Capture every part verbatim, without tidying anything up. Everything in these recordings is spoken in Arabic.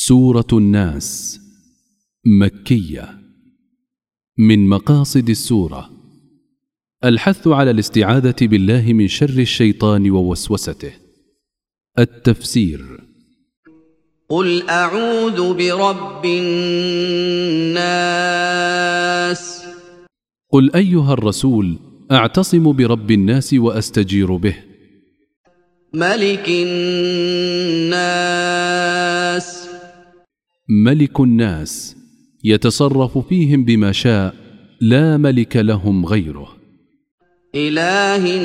سورة الناس مكية. من مقاصد السورة الحث على الاستعاذة بالله من شر الشيطان ووسوسته. التفسير: قل أعوذ برب الناس. قل أيها الرسول أعتصم برب الناس وأستجير به. ملك الناس. ملك الناس يتصرف فيهم بما شاء، لا ملك لهم غيره. إله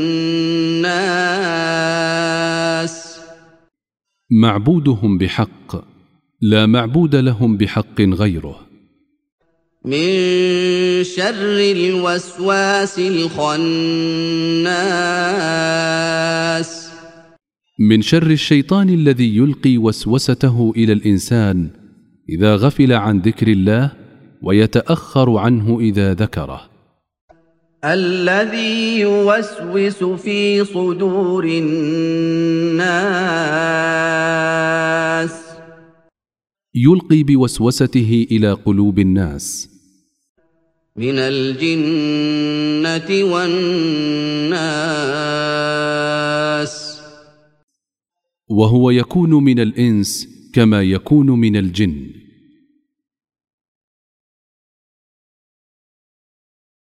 الناس. معبودهم بحق، لا معبود لهم بحق غيره. من شر الوسواس الخناس. من شر الشيطان الذي يلقي وسوسته إلى الإنسان إذا غفل عن ذكر الله ويتأخر عنه إذا ذكره. الذي يوسوس في صدور الناس. يلقي بوسوسته إلى قلوب الناس. من الجنة والناس. وهو يكون من الإنس كما يكون من الجن.